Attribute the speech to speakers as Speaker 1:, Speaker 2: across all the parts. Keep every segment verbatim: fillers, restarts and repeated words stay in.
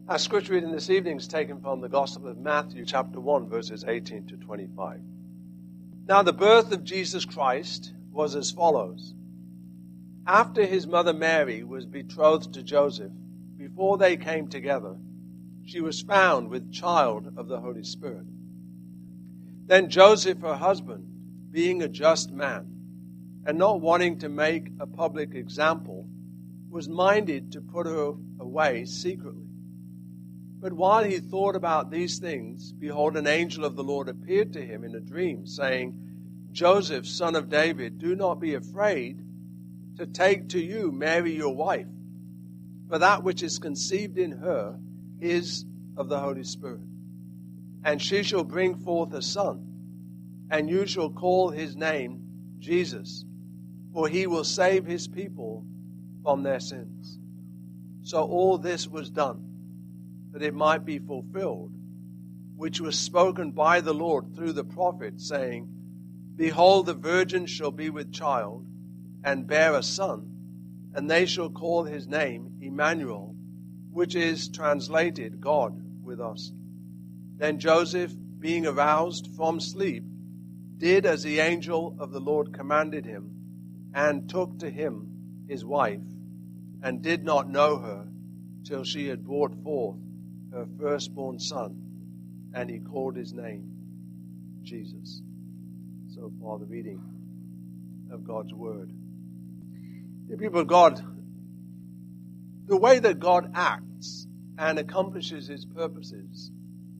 Speaker 1: Our scripture reading this evening is taken from the Gospel of Matthew, chapter one, verses eighteen to twenty-five. Now the birth of Jesus Christ was as follows. After his mother Mary was betrothed to Joseph, before they came together, she was found with child of the Holy Spirit. Then Joseph, her husband, being a just man, and not wanting to make a public example, was minded to put her away secretly. But while he thought about these things, behold, an angel of the Lord appeared to him in a dream, saying, Joseph, son of David, do not be afraid to take to you Mary your wife, for that which is conceived in her is of the Holy Spirit. And she shall bring forth a son, and you shall call his name Jesus, for he will save his people from their sins. So all this was done, that it might be fulfilled, which was spoken by the Lord through the prophet, saying, Behold, the virgin shall be with child, and bear a son, and they shall call his name Emmanuel, which is translated God with us. Then Joseph, being aroused from sleep, did as the angel of the Lord commanded him, and took to him his wife, and did not know her till she had brought forth her firstborn son, and he called his name Jesus. So far the reading of God's word. The people of God, the way that God acts and accomplishes his purposes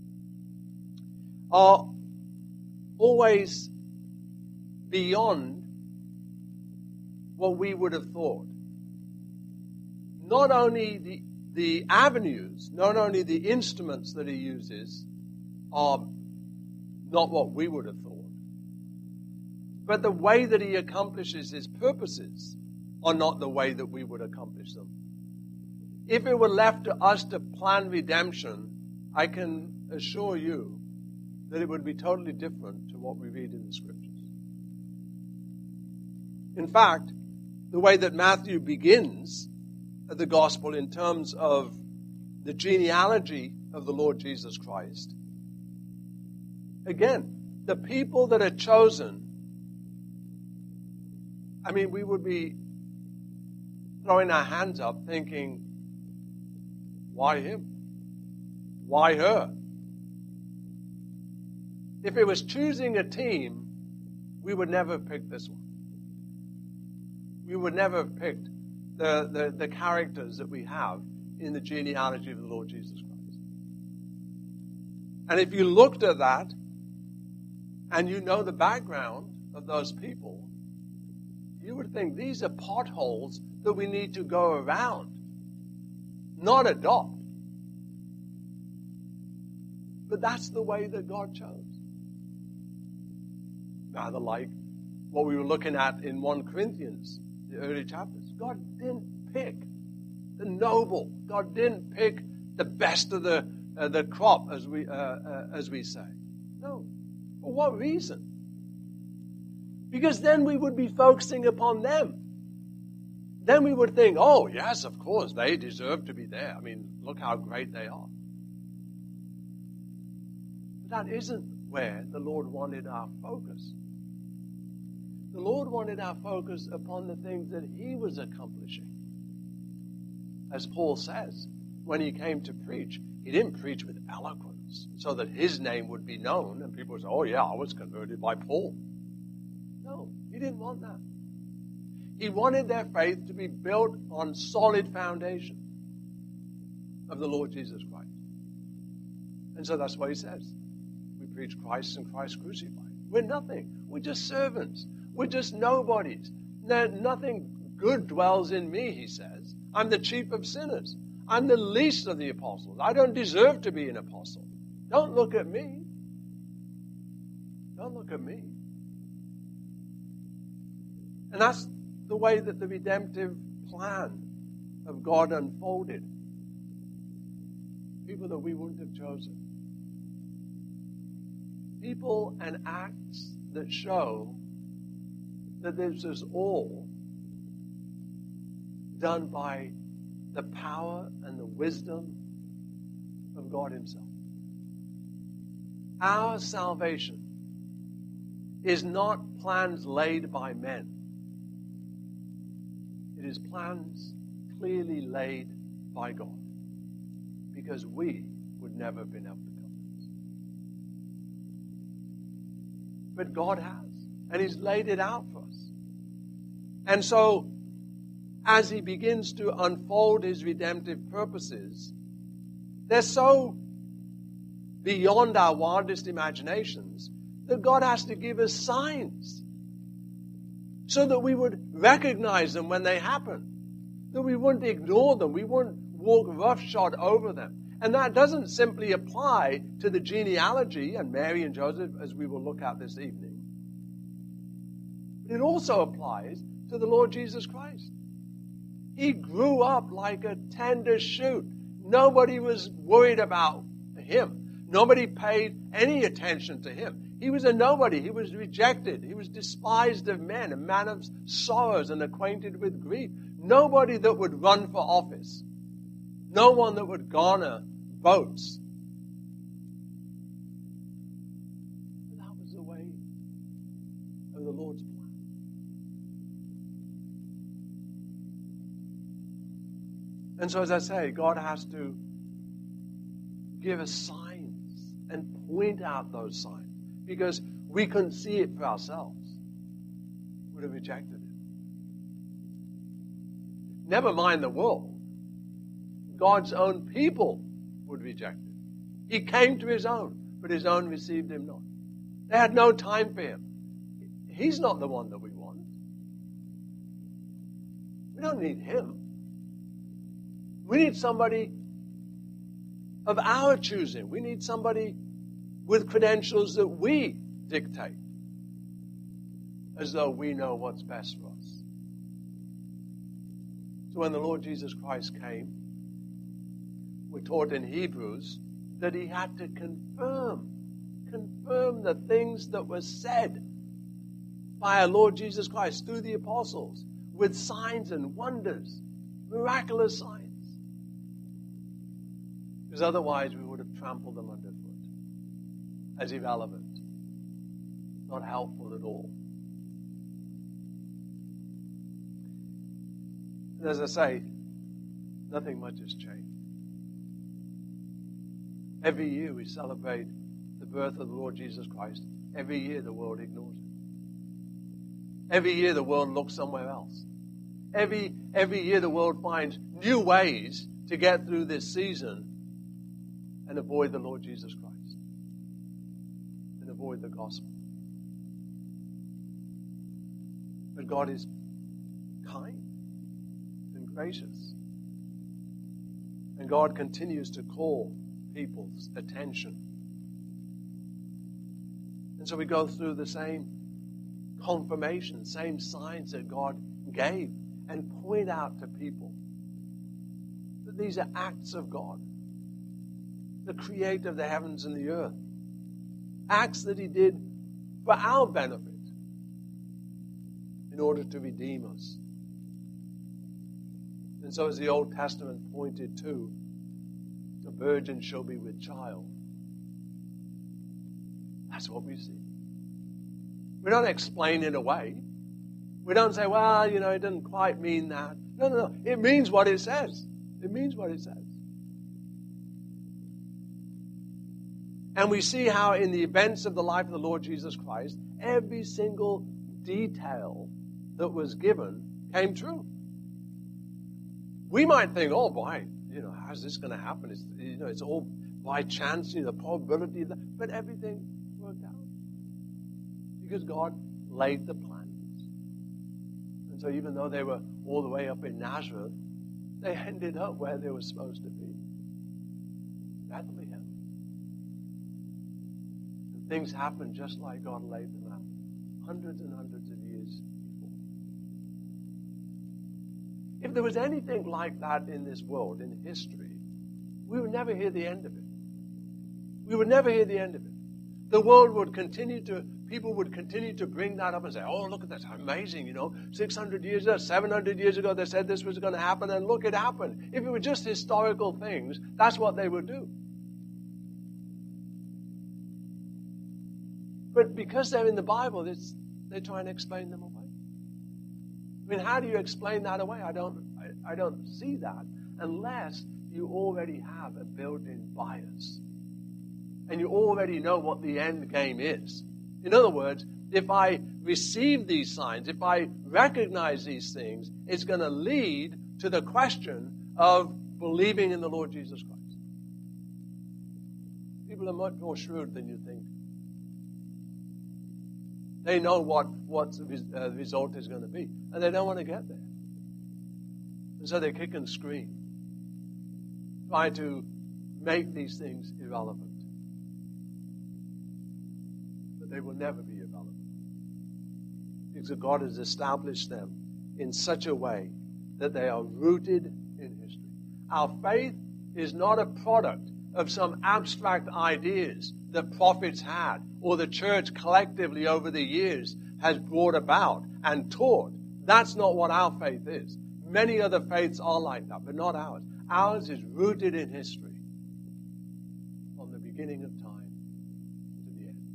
Speaker 1: are always beyond what we would have thought. Not only the The avenues, not only the instruments that he uses, are not what we would have thought, but the way that he accomplishes his purposes are not the way that we would accomplish them. If it were left to us to plan redemption, I can assure you that it would be totally different to what we read in the scriptures. In fact, the way that Matthew begins the gospel in terms of the genealogy of the Lord Jesus Christ. Again, the people that are chosen, I mean, we would be throwing our hands up thinking, why him? Why her? If it was choosing a team, we would never have picked this one. We would never have picked The, the, the characters that we have in the genealogy of the Lord Jesus Christ. And if you looked at that and you know the background of those people, you would think these are potholes that we need to go around, not adopt. But that's the way that God chose. Rather like what we were looking at in First Corinthians, the early chapters. God didn't pick the noble. God didn't pick the best of the uh, the crop, as we uh, uh, as we say. No. For what reason? Because then we would be focusing upon them. Then we would think, oh yes, of course, they deserve to be there. I mean, look how great they are. But that isn't where the Lord wanted our focus. The Lord wanted our focus upon the things that he was accomplishing. As Paul says, when he came to preach, he didn't preach with eloquence so that his name would be known and people would say, oh yeah, I was converted by Paul. No, he didn't want that. He wanted their faith to be built on solid foundation of the Lord Jesus Christ. And so that's what he says. We preach Christ and Christ crucified. We're nothing. We're just servants. We're just nobodies. No, nothing good dwells in me, he says. I'm the chief of sinners. I'm the least of the apostles. I don't deserve to be an apostle. Don't look at me. Don't look at me. And that's the way that the redemptive plan of God unfolded. People that we wouldn't have chosen. People and acts that show that this is all done by the power and the wisdom from God himself. Our salvation is not plans laid by men. It is plans clearly laid by God, because we would never have been able to come to this. But God has, and he's laid it out for us. And so, as he begins to unfold his redemptive purposes, they're so beyond our wildest imaginations that God has to give us signs so that we would recognize them when they happen, that we wouldn't ignore them, we wouldn't walk roughshod over them. And that doesn't simply apply to the genealogy and Mary and Joseph, as we will look at this evening. It also applies to the Lord Jesus Christ. He grew up like a tender shoot. Nobody was worried about him. Nobody paid any attention to him. He was a nobody. He was rejected. He was despised of men, a man of sorrows and acquainted with grief. Nobody that would run for office. No one that would garner votes. That was the way of the Lord's plan. And so, as I say, God has to give us signs and point out those signs, because we couldn't see it for ourselves. We would have rejected it. Never mind the world. God's own people would reject it. He came to his own, but his own received him not. They had no time for him. He's not the one that we want. We don't need him. We need somebody of our choosing. We need somebody with credentials that we dictate, as though we know what's best for us. So when the Lord Jesus Christ came, we're taught in Hebrews that he had to confirm, confirm the things that were said by our Lord Jesus Christ through the apostles, with signs and wonders, miraculous signs. Because otherwise we would have trampled them underfoot as irrelevant, not helpful at all. And as I say, nothing much has changed. Every year we celebrate the birth of the Lord Jesus Christ. Every year the world ignores it. Every year the world looks somewhere else. Every, every year the world finds new ways to get through this season and avoid the Lord Jesus Christ, and avoid the gospel. But God is kind and gracious. And God continues to call people's attention. And so we go through the same confirmation, same signs that God gave, and point out to people that these are acts of God, the creator of the heavens and the earth. Acts that he did for our benefit in order to redeem us. And so as the Old Testament pointed to, a virgin shall be with child. That's what we see. We don't explain it away. We don't say, well, you know, it doesn't quite mean that. No, no, no. It means what it says. It means what it says. And we see how in the events of the life of the Lord Jesus Christ, every single detail that was given came true. We might think, oh boy, you know, how's this going to happen? It's, you know, it's all by chance, you know, the probability of that. But everything worked out. Because God laid the plans. And so even though they were all the way up in Nazareth, they ended up where they were supposed to be. Bethlehem. Things happen just like God laid them out, hundreds and hundreds of years before. If there was anything like that in this world, in history, we would never hear the end of it. We would never hear the end of it. The world would continue to, people would continue to bring that up and say, oh, look at that, amazing, you know, six hundred years ago, seven hundred years ago, they said this was going to happen, and look, it happened. If it were just historical things, that's what they would do. But because they're in the Bible, it's, they try and explain them away. I mean, how do you explain that away? I don't, I, I don't see that unless you already have a built-in bias. And you already know what the end game is. In other words, if I receive these signs, if I recognize these things, it's going to lead to the question of believing in the Lord Jesus Christ. People are much more shrewd than you think. They know what, what the uh, result is going to be, and they don't want to get there. And so they kick and scream, try to make these things irrelevant. But they will never be irrelevant, because God has established them in such a way that they are rooted in history. Our faith is not a product of some abstract ideas that prophets had or the church collectively over the years has brought about and taught. That's not what our faith is. Many other faiths are like that, but not ours. Ours is rooted in history from the beginning of time to the end.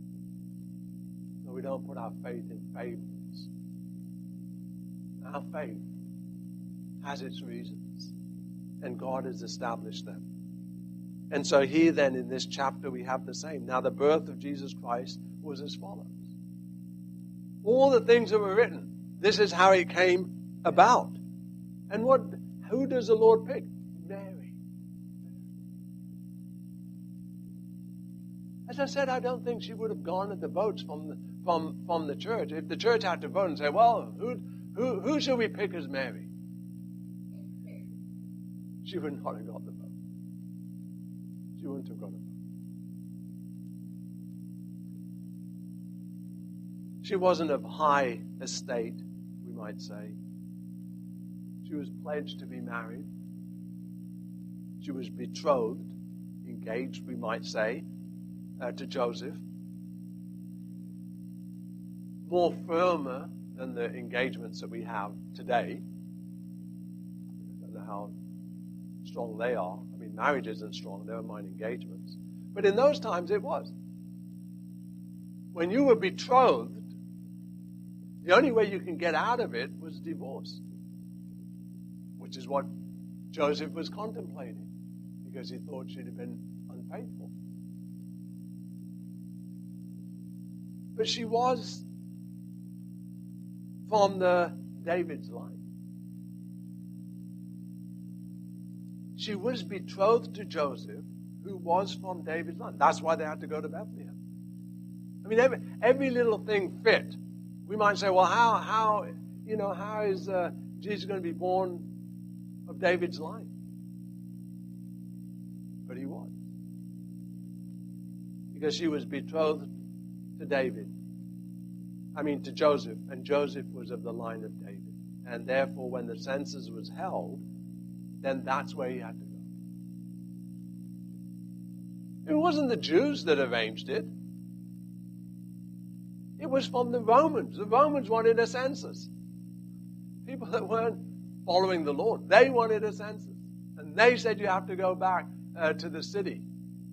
Speaker 1: So we don't put our faith in fables. Our faith has its reasons, and God has established them. And so here then in this chapter we have the same. Now the birth of Jesus Christ was as follows. All the things that were written, this is how it came about. And what? Who does the Lord pick? Mary. As I said, I don't think she would have garnered the votes from the, from, from the church. If the church had to vote and say, well, who, who, who should we pick as Mary? She would not have got the vote. She wouldn't have got it. She wasn't of high estate, we might say. She was pledged to be married. She was betrothed, engaged, we might say, uh, to Joseph. More firmer than the engagements that we have today. I don't know how strong they are. I mean, marriage isn't strong, never mind engagements. But in those times it was. When you were betrothed, the only way you can get out of it was divorce, which is what Joseph was contemplating, because he thought she'd have been unfaithful. But she was from the David's line. She was betrothed to Joseph, who was from David's line. That's why they had to go to Bethlehem. I mean, every, every little thing fit. We might say, well, how, how, you know, how is uh, Jesus going to be born of David's line? But he was. Because she was betrothed to David. I mean, to Joseph. And Joseph was of the line of David. And therefore, when the census was held, then that's where he had to go. It wasn't the Jews that arranged it. It was from the Romans. The Romans wanted a census. People that weren't following the Lord, they wanted a census. And they said you have to go back uh, to the city.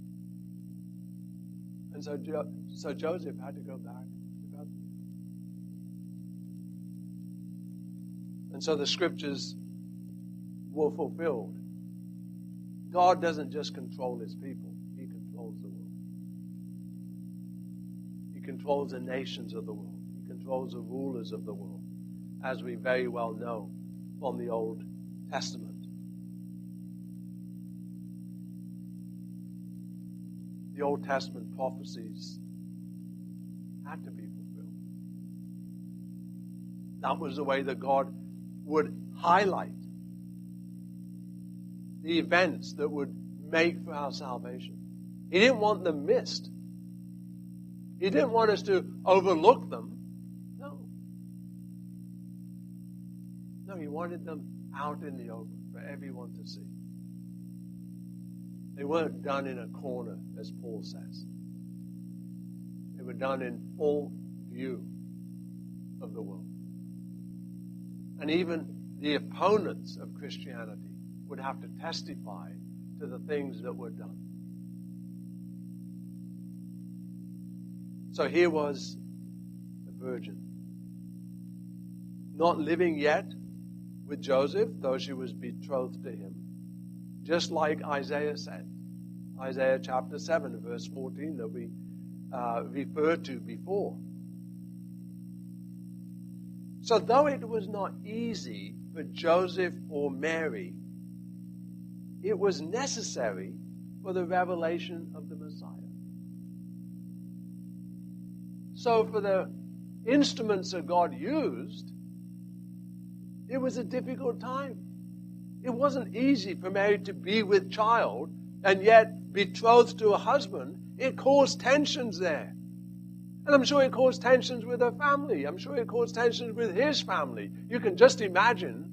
Speaker 1: And so, jo- so Joseph had to go back to Bethlehem. And so the scriptures were fulfilled. God doesn't just control his people. He controls the world. He controls the nations of the world. He controls the rulers of the world, as we very well know from the Old Testament. The Old Testament prophecies had to be fulfilled. That was the way that God would highlight the events that would make for our salvation. He didn't want them missed. He didn't want us to overlook them. No. No, he wanted them out in the open for everyone to see. They weren't done in a corner, as Paul says. They were done in full view of the world. And even the opponents of Christianity would have to testify to the things that were done. So here was a virgin, not living yet with Joseph, though she was betrothed to him, just like Isaiah said. Isaiah chapter seven, verse fourteen, that we uh, referred to before. So though it was not easy for Joseph or Mary, it was necessary for the revelation of the Messiah. So for the instruments that God used, it was a difficult time. It wasn't easy for Mary to be with child and yet betrothed to a husband. It caused tensions there. And I'm sure it caused tensions with her family. I'm sure it caused tensions with his family. You can just imagine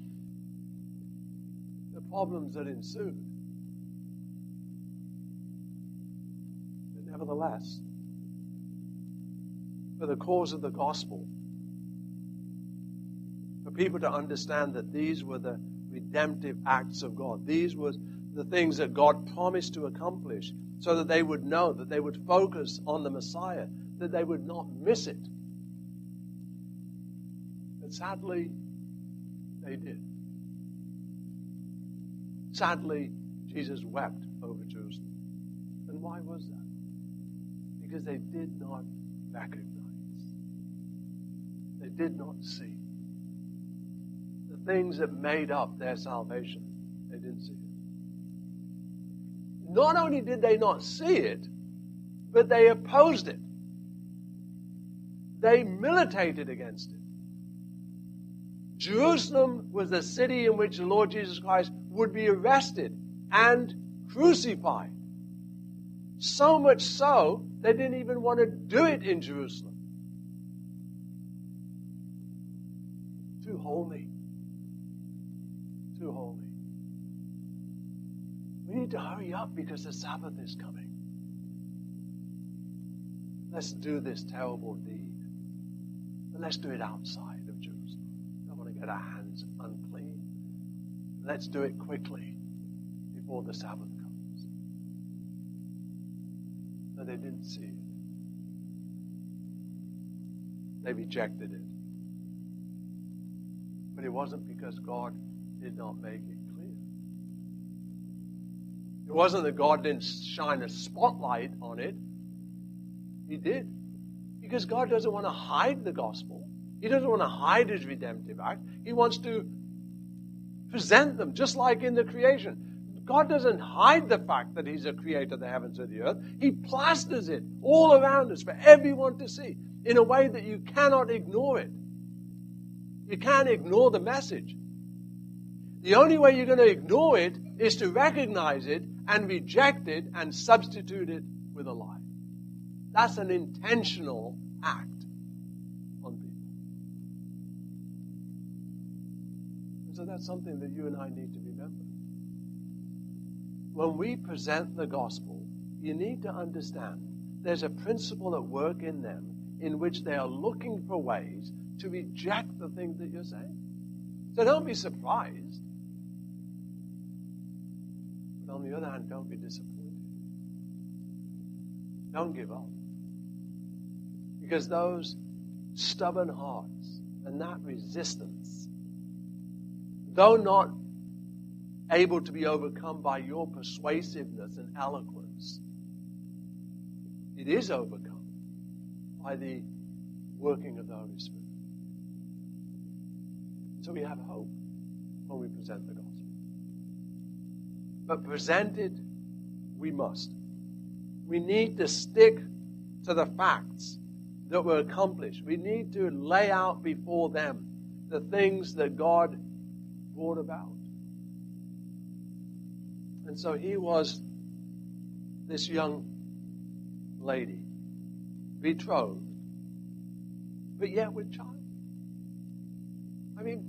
Speaker 1: the problems that ensued. But nevertheless, for the cause of the gospel, for people to understand that these were the redemptive acts of God, these were the things that God promised to accomplish, so that they would know, that they would focus on the Messiah, that they would not miss it. And sadly, they did. Sadly, Jesus wept over Jerusalem. And why was that? Because they did not recognize. They did not see the things that made up their salvation. They didn't see it. Not only did they not see it, but they opposed it. They militated against it. Jerusalem was the city in which the Lord Jesus Christ would be arrested and crucified. So much so, they didn't even want to do it in Jerusalem. Too holy. Too holy. We need to hurry up because the Sabbath is coming. Let's do this terrible deed. But let's do it outside of Jerusalem. I don't want to get our hands unclean. Let's do it quickly before the Sabbath comes. But they didn't see it. They rejected it. But it wasn't because God did not make it clear. It wasn't that God didn't shine a spotlight on it. He did. Because God doesn't want to hide the gospel. He doesn't want to hide his redemptive act. He wants to present them, just like in the creation. God doesn't hide the fact that he's a creator of the heavens and the earth. He plasters it all around us for everyone to see in a way that you cannot ignore it. You can't ignore the message. The only way you're going to ignore it is to recognize it and reject it and substitute it with a lie. That's an intentional act on people. And so that's something that you and I need to remember. When we present the gospel, you need to understand there's a principle at work in them in which they are looking for ways to reject the things that you're saying. So don't be surprised. But on the other hand, don't be disappointed. Don't give up. Because those stubborn hearts and that resistance, though not able to be overcome by your persuasiveness and eloquence, it is overcome by the working of the Holy Spirit. So we have hope when we present the gospel. But present it, we must. We need to stick to the facts that were accomplished. We need to lay out before them the things that God brought about. And so he was this young lady, betrothed, but yet with child. I mean,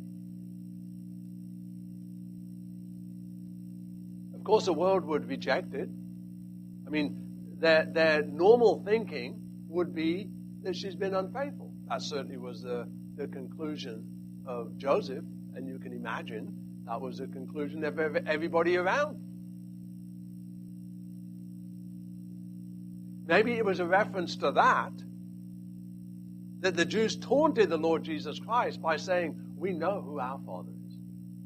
Speaker 1: of course the world would reject it. I mean, their, their normal thinking would be that she's been unfaithful. That certainly was the, the conclusion of Joseph, and you can imagine that was the conclusion of everybody around. Maybe it was a reference to that, that the Jews taunted the Lord Jesus Christ by saying, we know who our Father is.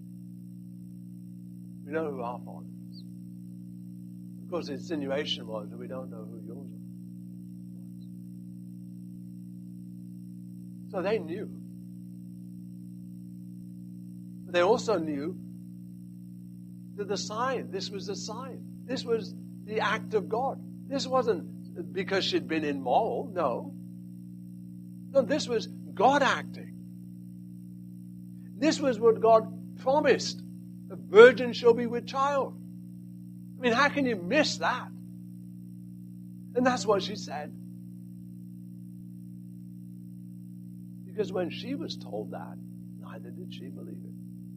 Speaker 1: We know who our Father is. Of course, the insinuation was that we don't know who yours is. So they knew. But they also knew that the sign, this was a sign. This was the act of God. This wasn't because she'd been immoral, no. No, this was God acting. This was what God promised. A virgin shall be with child. I mean, how can you miss that? And that's what she said. Because when she was told that, neither did she believe it.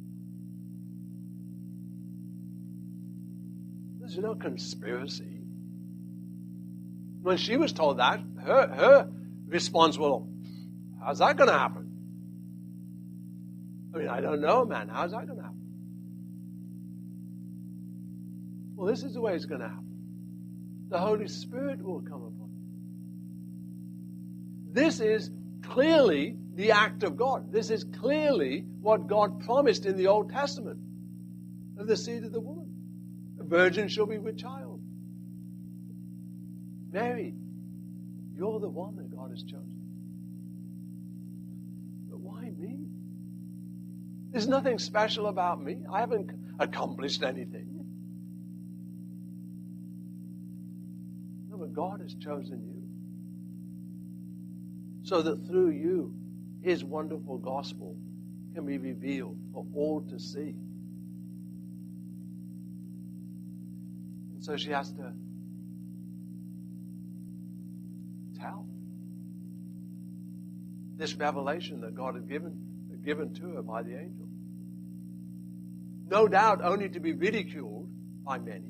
Speaker 1: There's no conspiracy. When she was told that, her, her response was, well, how's that going to happen? I mean, I don't know, man. How's that going to happen? Well, this is the way it's going to happen. The Holy Spirit will come upon you. This is clearly the act of God. This is clearly what God promised in the Old Testament of the seed of the woman. A virgin shall be with child. Mary, you're the one that God has chosen. But why me? There's nothing special about me. I haven't accomplished anything. No, but God has chosen you. So that through you, His wonderful gospel can be revealed for all to see. And so she has to tell this revelation that God had given, given to her by the angel. No doubt only to be ridiculed by many.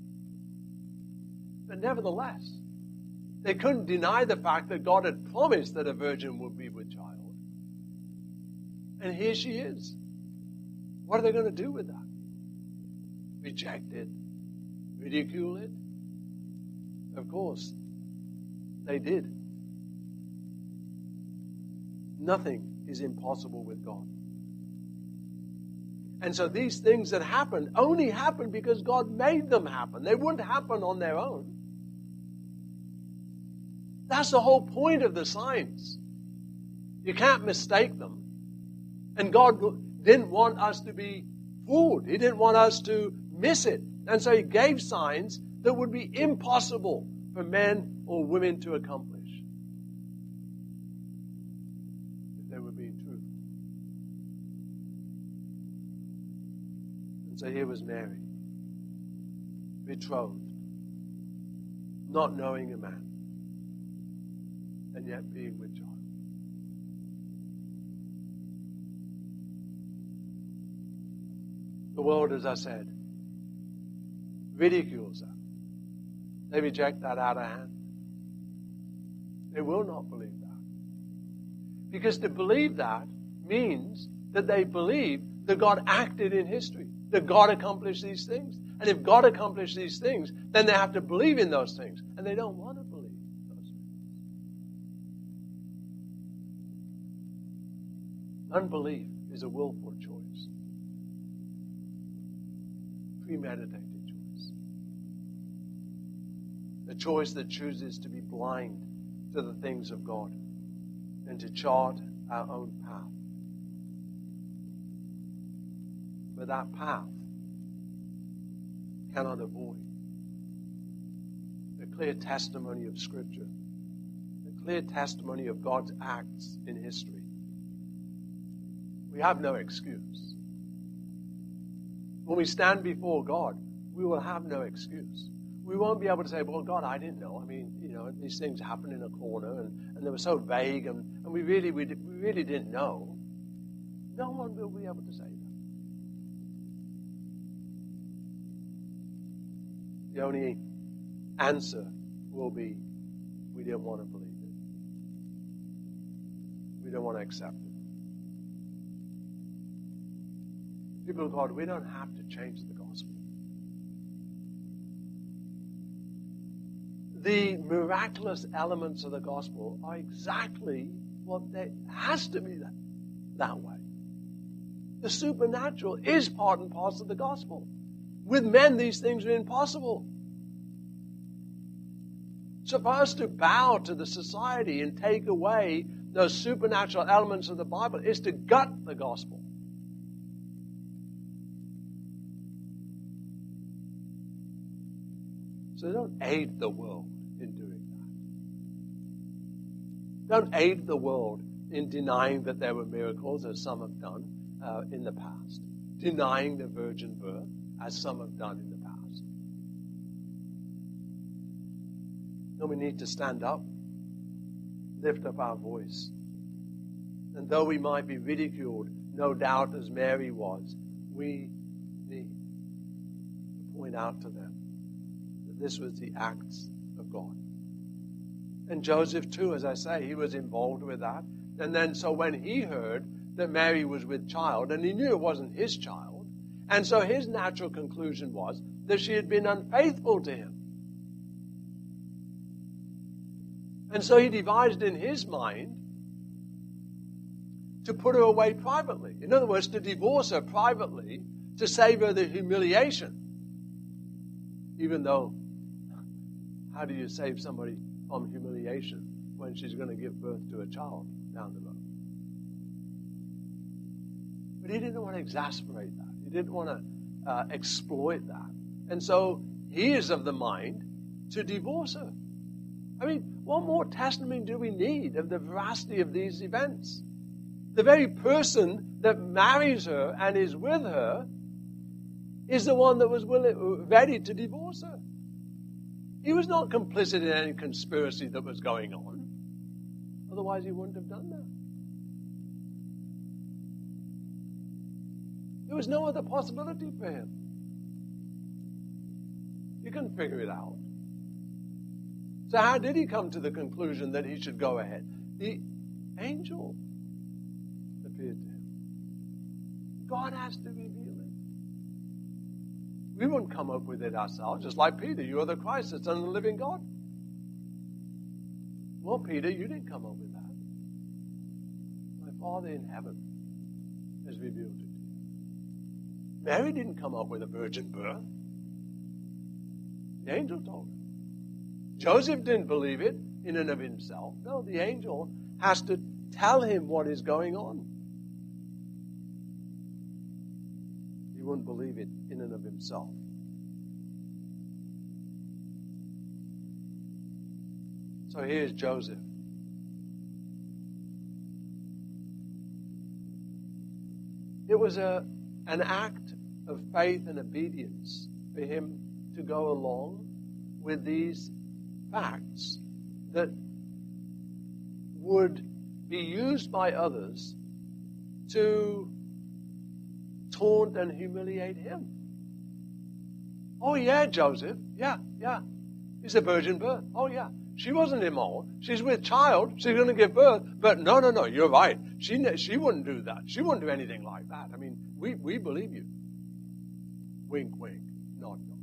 Speaker 1: But nevertheless, they couldn't deny the fact that God had promised that a virgin would be with child. And here she is. What are they going to do with that? Reject it? Ridicule it? Of course, they did. Nothing is impossible with God. And so these things that happened only happened because God made them happen. They wouldn't happen on their own. That's the whole point of the signs. You can't mistake them. And God didn't want us to be fooled. He didn't want us to miss it. And so He gave signs that would be impossible for men or women to accomplish if they were being true. And so here was Mary, betrothed, not knowing a man, and yet being with child. The world, as I said, ridicules her. They reject that out of hand. They will not believe that. Because to believe that means that they believe that God acted in history, that God accomplished these things. And if God accomplished these things, then they have to believe in those things. And they don't want to believe those things. Unbelief is a willful choice. Premeditated choice. A choice that chooses to be blind to the things of God and to chart our own path. But that path cannot avoid the clear testimony of Scripture, the clear testimony of God's acts in history. We have no excuse. When we stand before God, we will have no excuse. We won't be able to say, well, God, I didn't know. I mean, you know, these things happened in a corner and, and they were so vague and, and we really we, did, we really didn't know. No one will be able to say that. The only answer will be, we didn't want to believe it. We don't want to accept it. People of God, we don't have to change the gospel. the miraculous elements of the gospel are exactly what they has to be that, that way. The supernatural is part and parcel of the gospel. With men, these things are impossible. So for us to bow to the society and take away those supernatural elements of the Bible is to gut the gospel. So don't aid the world in doing that. Don't aid the world in denying that there were miracles, as some have done uh, in the past. Denying the virgin birth, as some have done in the past. No, we need to stand up, lift up our voice. And though we might be ridiculed, no doubt as Mary was, we need to point out to them that this was the acts of God. And Joseph too, as I say, he was involved with that. And then so when he heard that Mary was with child, and he knew it wasn't his child, and so his natural conclusion was that she had been unfaithful to him. And so he devised in his mind to put her away privately. In other words, to divorce her privately to save her the humiliation. Even though, how do you save somebody from humiliation when she's going to give birth to a child down the road? But he didn't want to exasperate that. He didn't want to uh, exploit that. And so he is of the mind to divorce her. I mean, what more testimony do we need of the veracity of these events? The very person that marries her and is with her is the one that was willing, ready to divorce her. He was not complicit in any conspiracy that was going on. Otherwise, he wouldn't have done that. There was no other possibility for him. You can figure it out. So how did he come to the conclusion that he should go ahead? The angel appeared to him. God has to reveal it. We wouldn't come up with it ourselves, just like Peter. You are the Christ, the Son of the living God. Well, Peter, you didn't come up with that. My Father in heaven has revealed it to you. Mary didn't come up with a virgin birth. The angel told her. Joseph didn't believe it in and of himself. No, the angel has to tell him what is going on. He wouldn't believe it in and of himself. So here's Joseph. It was a, an act of faith and obedience for him to go along with these facts that would be used by others to taunt and humiliate him. Oh yeah, Joseph. Yeah, yeah. He's a virgin birth. Oh yeah. She wasn't immoral. She's with child. She's going to give birth. But no, no, no. You're right. She she wouldn't do that. She wouldn't do anything like that. I mean, we, we believe you. Wink, wink. Nod, nod.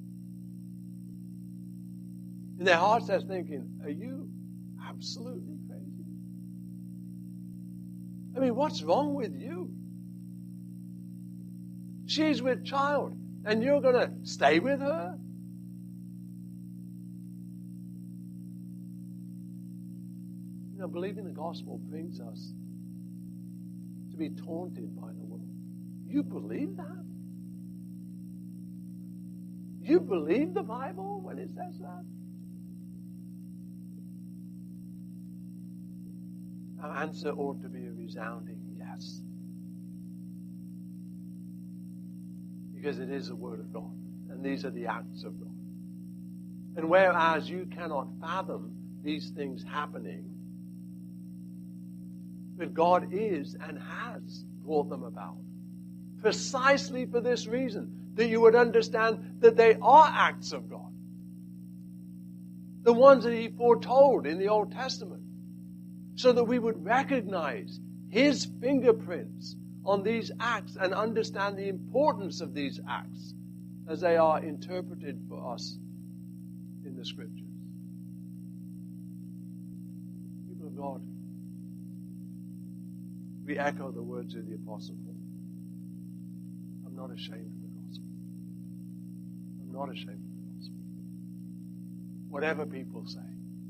Speaker 1: In their hearts, they're thinking, are you absolutely crazy? I mean, what's wrong with you? She's with child, and you're going to stay with her? You know, believing the gospel brings us to be taunted by the world. You believe that? You believe the Bible when it says that? Our answer ought to be a resounding yes. Because it is the Word of God. And these are the acts of God. And whereas you cannot fathom these things happening, but God is and has brought them about. Precisely for this reason, that you would understand that they are acts of God. The ones that He foretold in the Old Testament. So that we would recognize His fingerprints on these acts and understand the importance of these acts as they are interpreted for us in the Scriptures. God, we echo the words of the Apostle Paul. I'm not ashamed of the gospel. I'm not ashamed of the gospel. Whatever people say,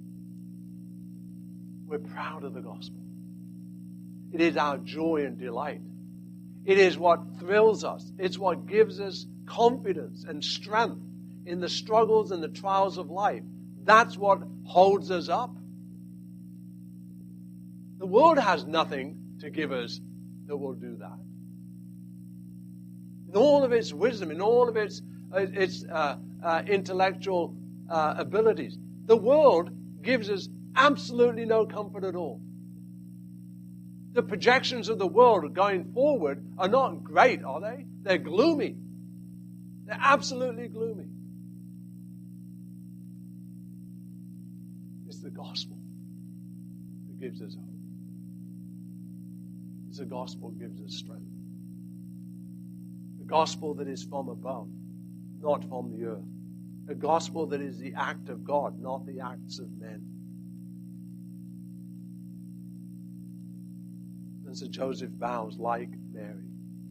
Speaker 1: we're proud of the gospel. It is our joy and delight. It is what thrills us. It's what gives us confidence and strength in the struggles and the trials of life. That's what holds us up. The world has nothing to give us that will do that. In all of its wisdom, in all of its, uh, its uh, uh, intellectual uh, abilities, the world gives us absolutely no comfort at all. The projections of the world going forward are not great, are they? They're gloomy. They're absolutely gloomy. It's the gospel that gives us hope. It's the gospel that gives us strength. The gospel that is from above, not from the earth. A gospel that is the act of God, not the acts of men. And so Joseph vows, like Mary,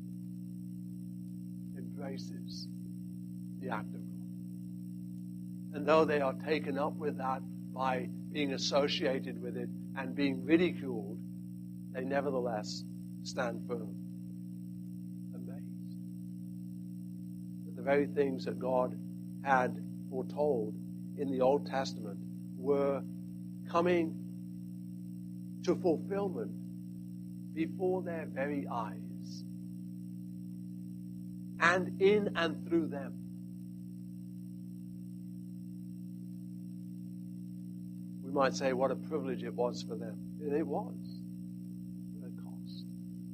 Speaker 1: embraces the act of God. And though they are taken up with that by being associated with it and being ridiculed, they nevertheless stand firm, amazed that the very things that God had foretold in the Old Testament were coming to fulfillment before their very eyes, and in and through them. We might say what a privilege it was for them. And it was. At a cost.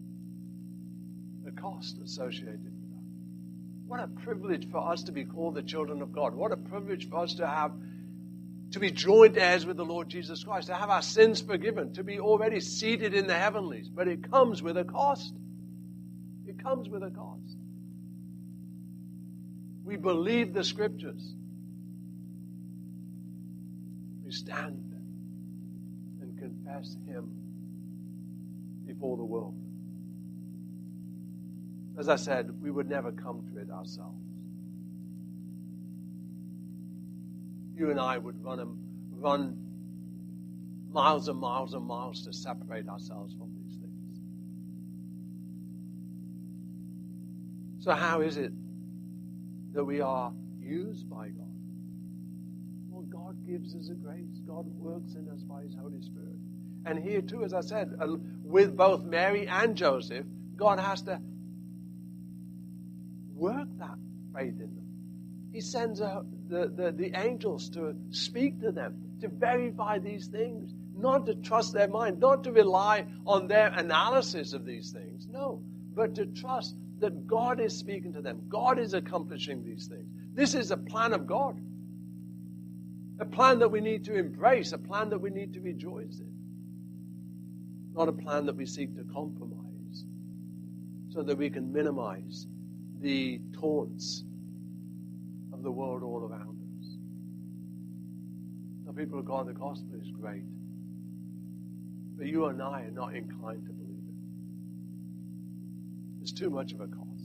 Speaker 1: A cost associated with that. What a privilege for us to be called the children of God. What a privilege for us to have to be joint heirs with the Lord Jesus Christ, to have our sins forgiven, to be already seated in the heavenlies. But it comes with a cost. It comes with a cost. We believe the Scriptures. We stand and confess Him before the world. As I said, we would never come to it ourselves. You and I would run, a, run miles and miles and miles to separate ourselves from these things. So how is it that we are used by God? Well, God gives us a grace. God works in us by His Holy Spirit. And here too, as I said, with both Mary and Joseph, God has to work that faith in them. He sends a, the, the, the angels to speak to them, to verify these things, not to trust their mind, not to rely on their analysis of these things, no, but to trust that God is speaking to them. God is accomplishing these things. This is a plan of God, a plan that we need to embrace, a plan that we need to rejoice in, not a plan that we seek to compromise so that we can minimize the taunts of the world all around us. The people of God, the gospel is great. But you and I are not inclined to believe it. It's too much of a cost.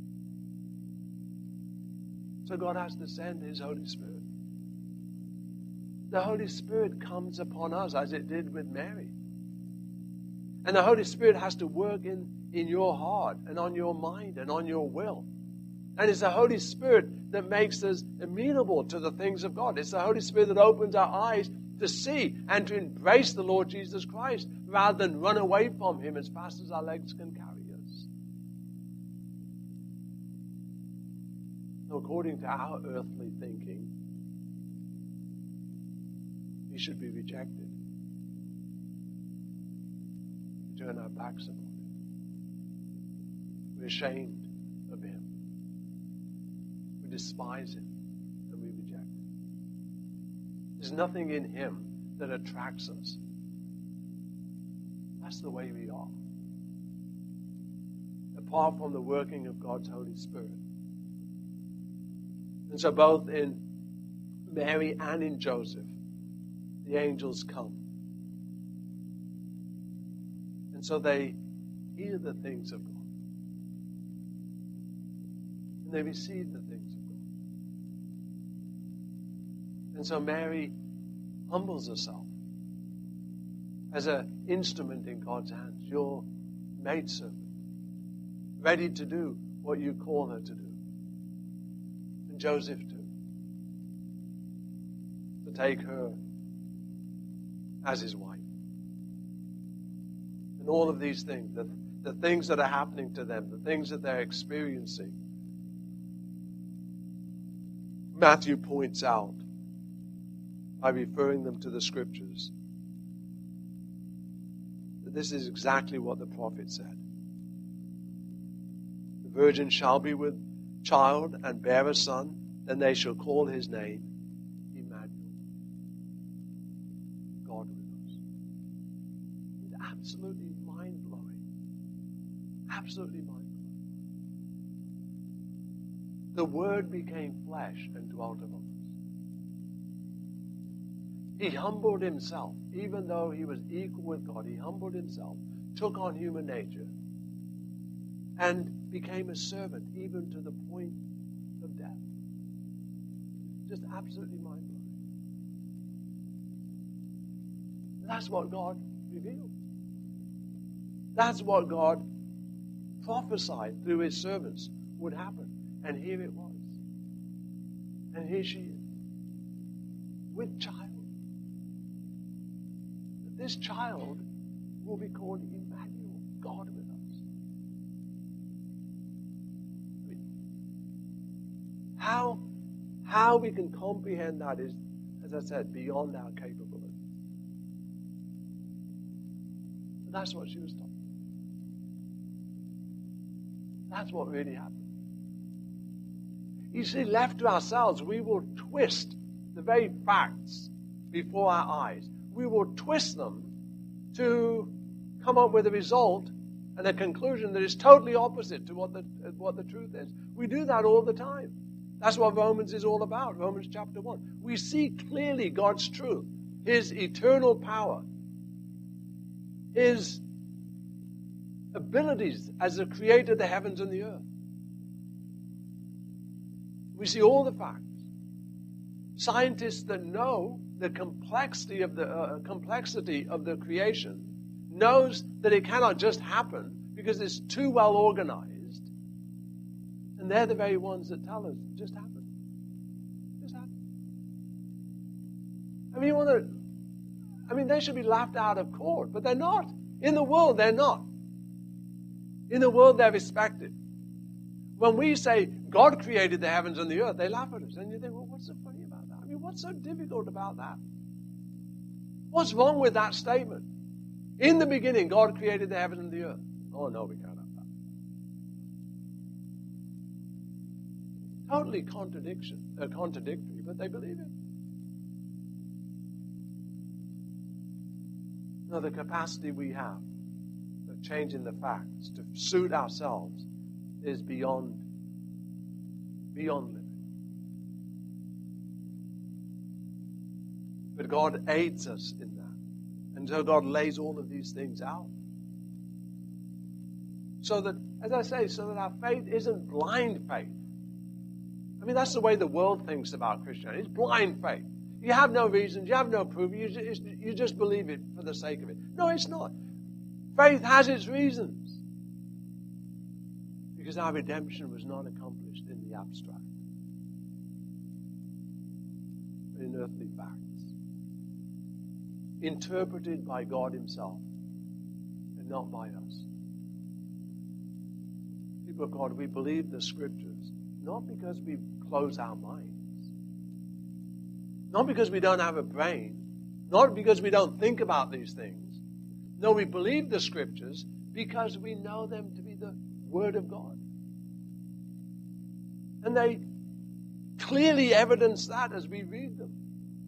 Speaker 1: So God has to send His Holy Spirit. The Holy Spirit comes upon us as it did with Mary. And the Holy Spirit has to work in, in your heart and on your mind and on your will. And it's the Holy Spirit that makes us amenable to the things of God. It's the Holy Spirit that opens our eyes to see and to embrace the Lord Jesus Christ rather than run away from Him as fast as our legs can carry us. So according to our earthly thinking, He should be rejected. We turn our backs upon Him. We're ashamed of Him. We despise Him and we reject Him. There's nothing in Him that attracts us. That's the way we are. Apart from the working of God's Holy Spirit. And so both in Mary and in Joseph, the angels come so they hear the things of God. And they receive the things of God. And so Mary humbles herself as an instrument in God's hands, your maidservant, ready to do what you call her to do. And Joseph too, to take her as his wife. And all of these things, the, the things that are happening to them, the things that they're experiencing, Matthew points out by referring them to the Scriptures that this is exactly what the prophet said. The virgin shall be with child and bear a son, and they shall call his name Emmanuel, God with us. It's absolutely mind-blowing. Absolutely mind-blowing. The Word became flesh and dwelt among us. He humbled himself. Even though he was equal with God, he humbled himself, took on human nature, and became a servant even to the point of death. Just absolutely mind-blowing. That's what God revealed. That's what God prophesied through his servants would happen. And here it was. And here she is, with child. This child will be called Emmanuel, God with us. How, how we can comprehend that is, as I said, beyond our capability. But that's what she was taught. That's what really happened. You see, left to ourselves, we will twist the very facts before our eyes. We will twist them to come up with a result and a conclusion that is totally opposite to what the, what the truth is. We do that all the time. That's what Romans is all about, Romans chapter one. We see clearly God's truth, his eternal power, his abilities as the creator of the heavens and the earth. We see all the facts. Scientists that know the complexity of the uh, complexity of the creation knows that it cannot just happen because it's too well organized. And they're the very ones that tell us it just happened. It just happened. I mean, you want to, I mean, they should be laughed out of court, but they're not. In the world, they're not. In the world, they're respected. When we say God created the heavens and the earth, they laugh at us. And you think, well, what's so funny about that? I mean, what's so difficult about that? What's wrong with that statement? In the beginning, God created the heavens and the earth. Oh, no, we can't have that. Totally contradiction, uh, contradictory, but they believe it. No, the capacity we have of changing the facts to suit ourselves is beyond, beyond limit. But God aids us in that. And so God lays all of these things out. So that, as I say, so that our faith isn't blind faith. I mean, that's the way the world thinks about Christianity. It's blind faith. You have no reasons, you have no proof, you just, you just believe it for the sake of it. No, it's not. Faith has its reasons. Because our redemption was not accomplished in the abstract, but in earthly facts, interpreted by God himself and not by us. People of God, we believe the Scriptures not because we close our minds, not because we don't have a brain, not because we don't think about these things. No, we believe the Scriptures because we know them to be the Word of God. And they clearly evidence that as we read them.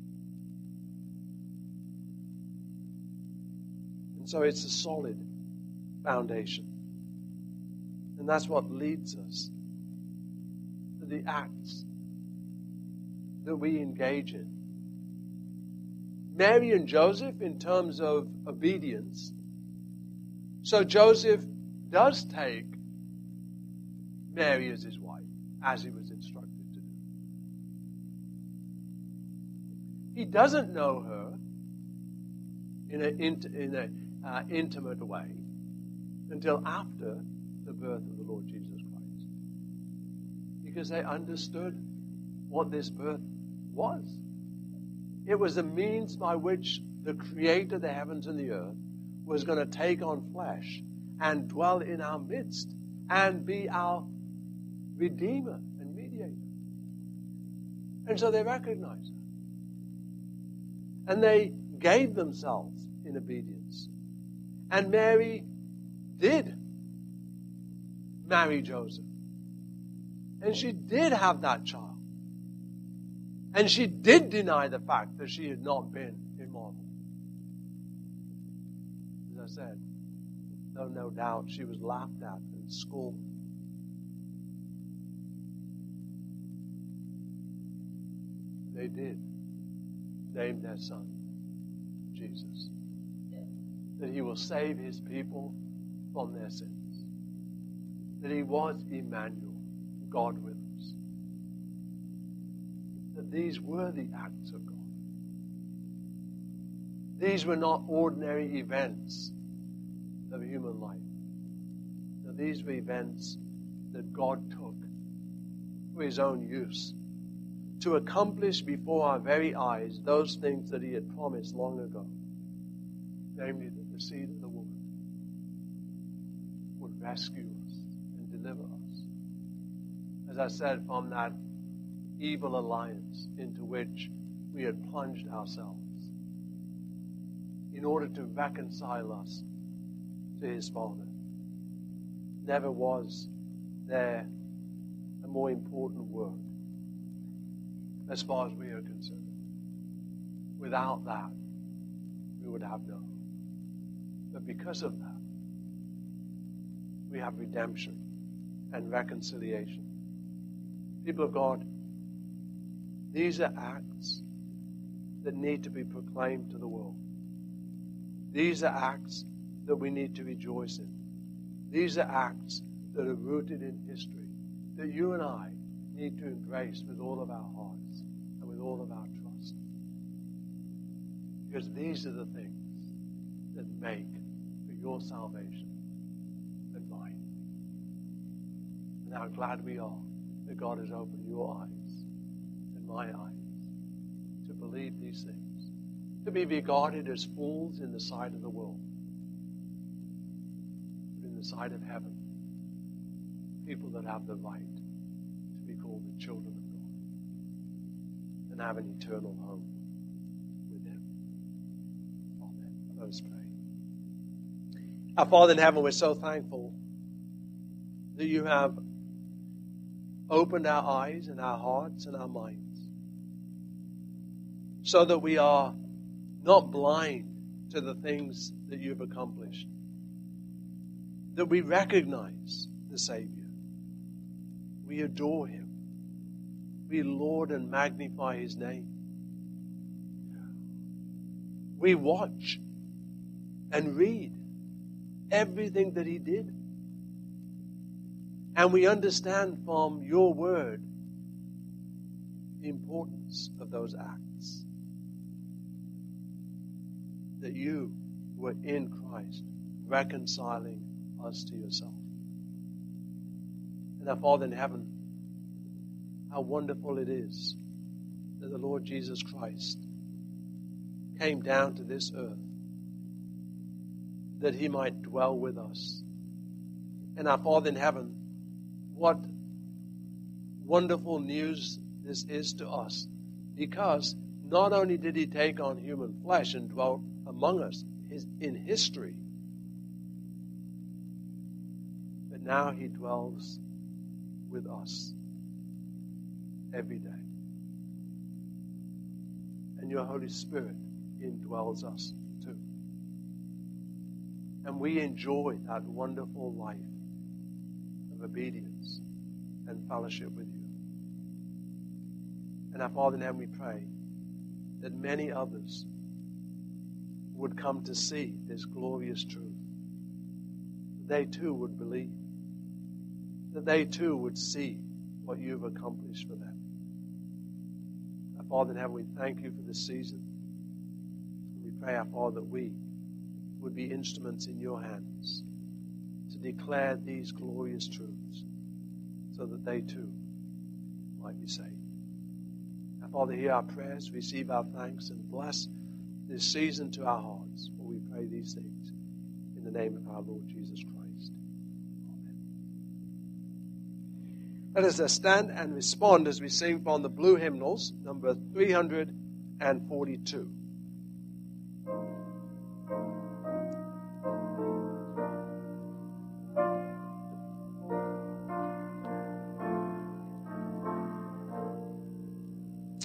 Speaker 1: And so it's a solid foundation. And that's what leads us to the acts that we engage in. Mary and Joseph, in terms of obedience, So Joseph does take Mary as his wife, as he was instructed to do. He doesn't know her in an in a, uh, intimate way until after the birth of the Lord Jesus Christ, because they understood what this birth was. It was a means by which the Creator of the heavens and the earth was going to take on flesh and dwell in our midst and be our Redeemer and Mediator. And so they recognized her. And they gave themselves in obedience. And Mary did marry Joseph. And she did have that child. And she did deny the fact that she had not been immoral. As I said, though no doubt she was laughed at and scorned. They did name their son Jesus. That he will save his people from their sins. That he was Emmanuel, God with us. That these were the acts of God. These were not ordinary events of human life. That these were events that God took for his own use to accomplish before our very eyes those things that he had promised long ago. Namely, that the seed of the woman would rescue us and deliver us. As I said, from that evil alliance into which we had plunged ourselves in order to reconcile us to his Father. Never was there a more important work as far as we are concerned. Without that, we would have no hope. But because of that, we have redemption and reconciliation. People of God, these are acts that need to be proclaimed to the world. These are acts that we need to rejoice in. These are acts that are rooted in history, that you and I need to embrace with all of our hearts and with all of our trust. Because these are the things that make for your salvation and mine. And how glad we are that God has opened your eyes and my eyes to believe these things, to be regarded as fools in the sight of the world, but in the sight of heaven, people that have the right to be called the children of God and have an eternal home with him. Amen. Let us pray. Our Father in heaven, we're so thankful that you have opened our eyes and our hearts and our minds so that we are not blind to the things that you've accomplished, that we recognize the Savior. We adore him. We laud and magnify his name. We watch and read everything that he did. And we understand from your word the importance of those acts. That you were in Christ, reconciling us to yourself. And our Father in heaven, how wonderful it is that the Lord Jesus Christ came down to this earth that he might dwell with us. And our Father in heaven, what wonderful news this is to us, because not only did he take on human flesh and dwell among us in history, but now he dwells with us every day. And your Holy Spirit indwells us too. And we enjoy that wonderful life of obedience and fellowship with you. And our Father in heaven, we pray that many others would come to see this glorious truth, that they too would believe, that they too would see what you've accomplished for them. Our Father in heaven, we thank you for this season. We pray, our Father, that we would be instruments in your hands to declare these glorious truths so that they too might be saved. Our Father, hear our prayers, receive our thanks, and bless this season to our hearts. For we pray these things in the name of our Lord Jesus Christ. Amen. Let us uh, stand and respond as we sing from the blue hymnals, number three hundred forty-two.